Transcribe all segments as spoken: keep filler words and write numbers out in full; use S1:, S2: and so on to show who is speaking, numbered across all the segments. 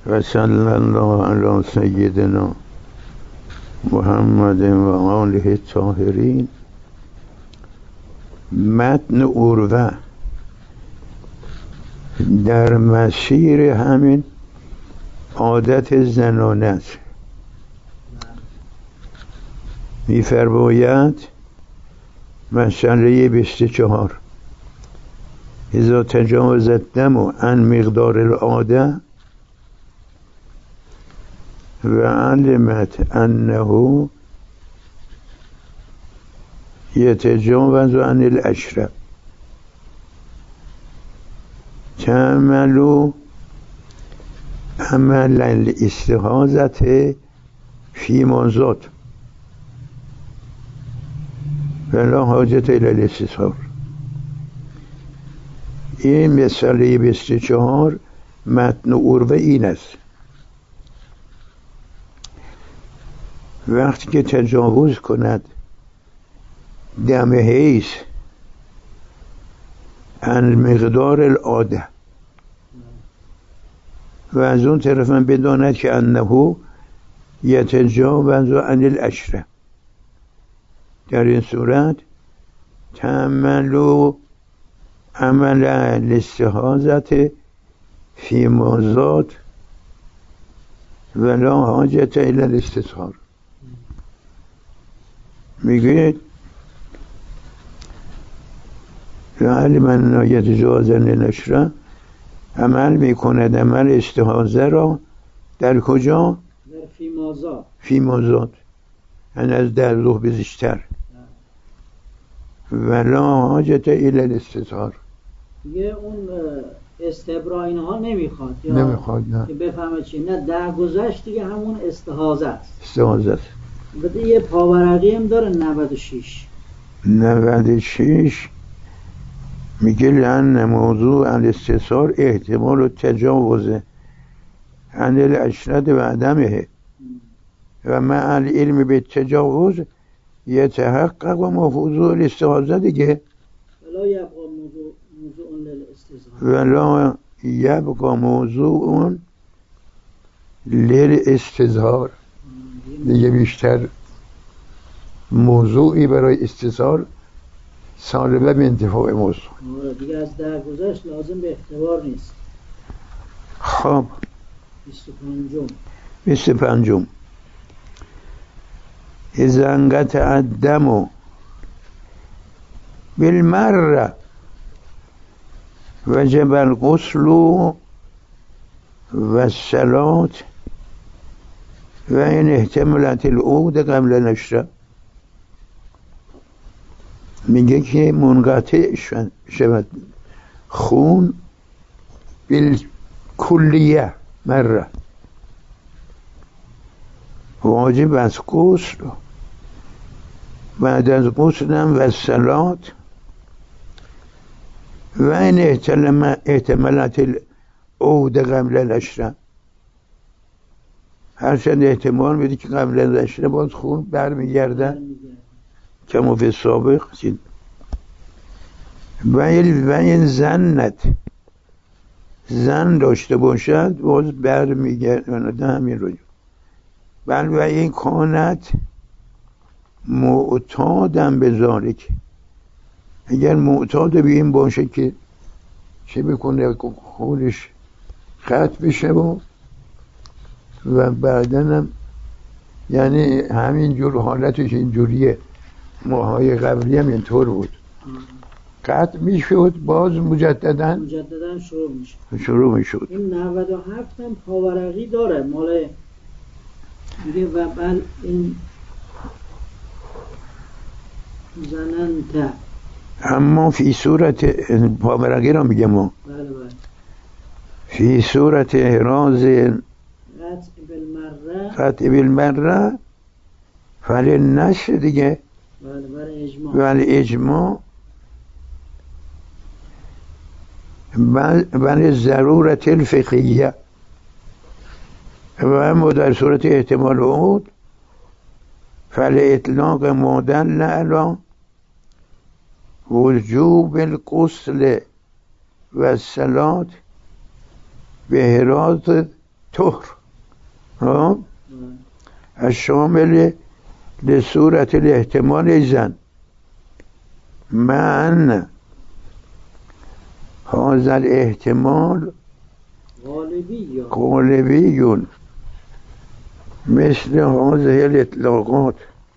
S1: و صلی الله علی سیدنا محمد و آله الطاهرین. متن عروه در مسیر همین عادت زنانه است. می‌فرماید مسئله بیست و چهار: اذا تجاوز الدم عن مقدار العاده و علمت انه یتجاوز عن العشره تعمل عمل الاستغاثة فيما زاد ولا حاجة الى الاستظهار. این مسئله بیست و چهار متن عروه این است: وقتی که تجاوز کند دم حیض عن مقدار العاده و از اون طرف من بداند که انه یتجاوز عن العشره، در این صورت تعمل عمل الاستحاضة فيما زاد ولا حاجة الى الاستظهار. میگه لعل من یتجاوز عن العشره عمل میکند عمل استحاضه را در کجا؟
S2: در فیمازاد.
S1: فیمازاد یعنی از در روح بیشتر. ولا حاجت الى الاستظهار،
S2: دیگه اون استبرا اینها نمیخواد یا
S1: نمیخواد نه
S2: که بفهمه چی، نه درگذشت دیگه همون استحاضه است.
S1: استحاضه است.
S2: بده یه پاورقی هم داره نود و شش
S1: نود و شش میگه لأن موضوع الاستظهار احتمال تجاوز عن العشره و عدمه و مع العلم بالتجاوز یتحقق و موضوع الاستحاضه دیگه
S2: ولا یبقى موضوع موضوع للاستظهار
S1: ولا یبقى موضوع للاستظهار دیگه بیشتر موضوعی برای استظهار سالبه به انتفاع موضوع
S2: دیگه از درگذشت لازم به اختبار نیست.
S1: خب
S2: بیست و پنجم
S1: بیست و پنجم اذا انقطع الدم بالمره وجب الغسل و الصلاة و این احتمالات العود قبل نشره. میگه که منقطع شود خون بالکلیه مره، واجب از غسل بعد از غسل هم و صلات و این احتمالات العود قبل العشره، هرچند احتمال میده که قبل العشره باز خون برمیگرده کما فی سابق. و این زنت زن داشته باشد باز برمیگرده همین رو. بل و این کانت معتادم به ذالک، اگر معتاد به این باشه که چه بکنه خودش قطع بشه و و بعدن هم یعنی همین جور حالتش اینجوریه. ماهای قبلی هم اینطور بود، قطع میشد باز مجددا
S2: مجددا شروع میشه
S1: شروع میشد.
S2: این نود و هفت هم پاورقی داره مال میگه و بل این زننت،
S1: اما فی صورت پاورقی را میگه ما
S2: بله بله
S1: فی صورت احراز
S2: قطع بالمره
S1: قطع بالمره فلی نشه دیگه
S2: بله برای اجماع
S1: ولی اجماع ولی ضرورت الفقهیه و اما در صورت احتمال عود فلی اطلاق مدل علی وجوب الغسل و الصلاة به احراز طهر ها الشامل لصورت الاحتمال زن من هذا الاحتمال
S2: غالبی
S1: غالبی مثل هذه الاطلاقات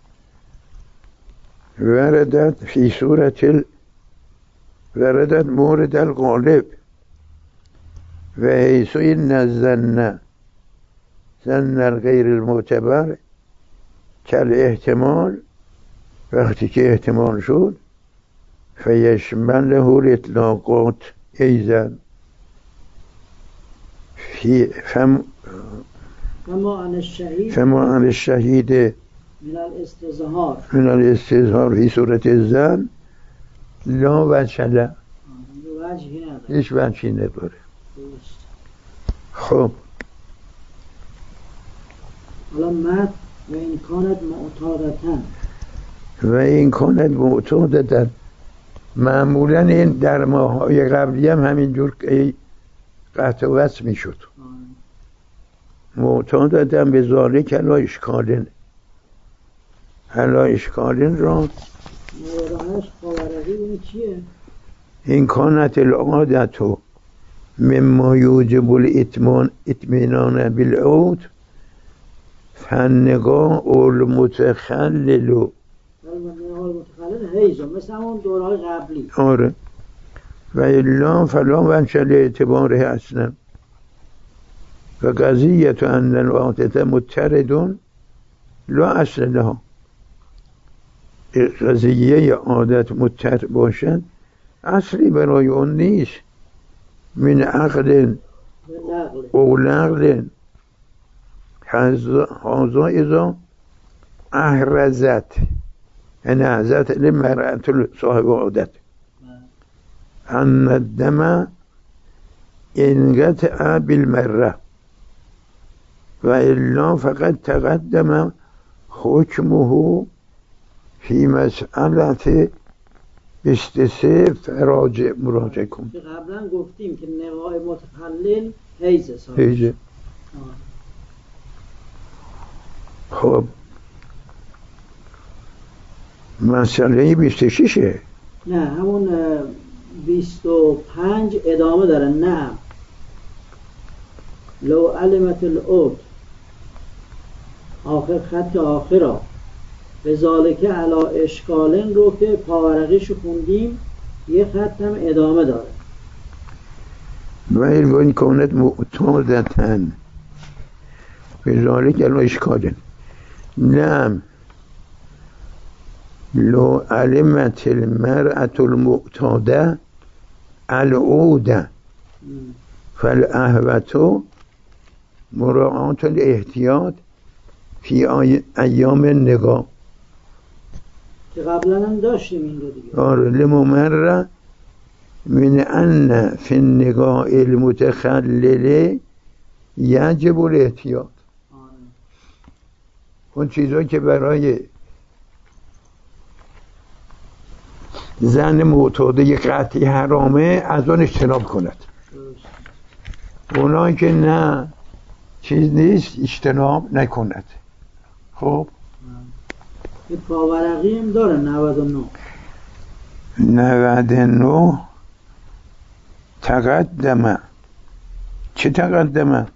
S1: وردت في سورة ال... وردت مورد الغالب وحيث إن الظن ظن الغير المعتبر كالاحتمال وقتی که احتمال شد فيشمله الاطلاقات أيضا في فم
S2: فما عن الشهید
S1: فما عن الشهید
S2: من الاستظهار
S1: من الاستظهار في سورة الظن لا وجه له
S2: وجهی نداره
S1: هیچ وجهی نداره.
S2: درست.
S1: خب
S2: حالا مد و این کانت معتادتن
S1: و این کانت معتادتن معمولا این در ماهای قبلی هم همینجور قطع و وصل می شد. معتادتن به ذالک لا اشکالن لا اشکالن را
S2: موردهش خاورقی این چیه؟
S1: این کانت العادتو مما یوجب الاتمان اطمینان بالعود فنگاه المتخللو
S2: المتخلل هیزم مثل همون دورهای قبلی.
S1: آره و الا فلا وجه اعتباره اصلا و قضیت ان العادت متردون لا اصل لها قضیه عادت متر باشد اصلی برای اون نیست من عقل او نقل هازا ازا احرزت انعزت لمرأة صاحب عادت ان الدم انقطع بالمره و الا فقد تقدم حکمه فی مسئلت استسه فراجع مراجع کن.
S2: قبلا گفتیم که نقاء متخلل حیزه صاحب
S1: حیزه. خب مسئله بیست و ششه
S2: نه همون بیست و پنج ادامه داره. نه لو علمت العود آخر خط آخر به ذالکه علا اشکالن رو که پاورقیش خوندیم یه خط هم ادامه داره.
S1: و این کانت معتادتن به ذالکه علا اشکالن نعم لو علمت المرأة المعتاده العوده فالاهوة مراعاة الاحتیاط فی ایام النقاء
S2: که قبلا هم داشتیم این رو دیگه.
S1: آره لممر من ان فی النقاء المتخلل یجب الاحتیاط. اون چیزایی که برای زن معتاده قطعی حرامه از اون اجتناب کند. اونایی که نه چیز نیست اجتناب نکند. خب
S2: یه پاورقی هم داره نود و نه
S1: نود و نه تقدمه چه تقدمه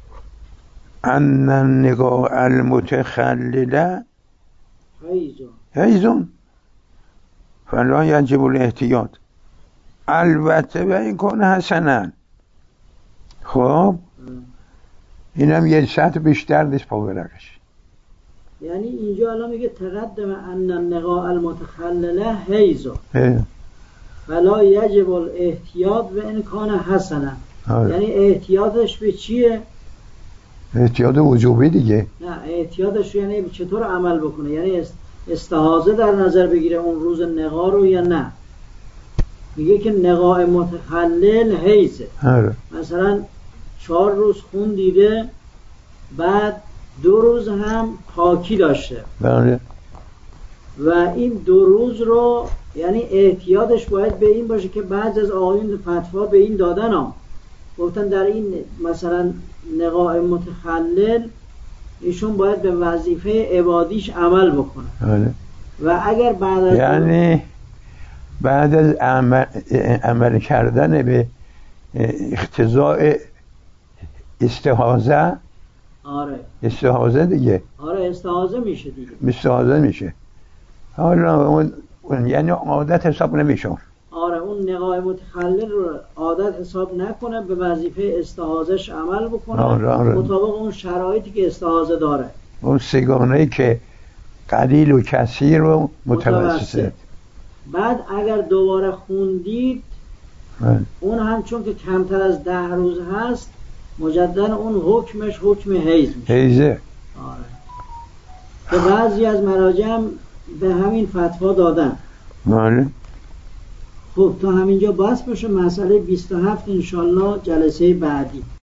S1: ان النقاء المتخلله
S2: حیزون
S1: حیزون فلا یجب الاحتیاط البته و این کنه حسنن. خب اینم یه سطح بیشتر نیست پاورقش.
S2: یعنی اینجا الان میگه تقدم ان النقاء المتخلله حیزون فلا یجب الاحتیاط و این کان حسنه. یعنی احتیاطش به چیه؟
S1: احتیاط وجوبی دیگه.
S2: نه احتیاطش یعنی چطور عمل بکنه؟ یعنی استحاضه در نظر بگیره اون روز نقا رو یا نه؟ میگه که نقاء متخلل حیزه.
S1: آره.
S2: مثلا چهار روز خون دیده بعد دو روز هم پاکی داشته.
S1: بله.
S2: و این دو روز رو یعنی احتیاطش باید به این باشه که بعض از آقایون فتوا به این دادن ها گفتن در این مثلا نقاء متخلل ایشون باید به وظیفه عبادیش عمل بکنه.
S1: آره.
S2: و اگر بعد از
S1: یعنی بعد از عمل, عمل کردن به اقتضاء استحاضه،
S2: آره
S1: استحاضه دیگه،
S2: آره استحاضه میشه دیگه،
S1: استحاضه میشه. حالا اون یعنی عادت حساب نمیشه.
S2: آره اون نقاء متخلل رو عادت حساب نکنه، به وظیفه استحاضهش عمل بکنه.
S1: آره آره.
S2: مطابق اون شرایطی که استحاضه داره،
S1: اون سگانه‌ای که قلیل و کثیر و متوسط.
S2: بعد اگر دوباره خوندید
S1: من.
S2: اون هم چون که کمتر از ده روز هست مجددا اون حکمش حکم حیض میشه.
S1: حیضه.
S2: آره. که بعضی از مراجع به همین فتوا دادن.
S1: بله.
S2: خب تا همینجا بس باشه. مسئله بیست و هفت انشالله جلسه بعدی.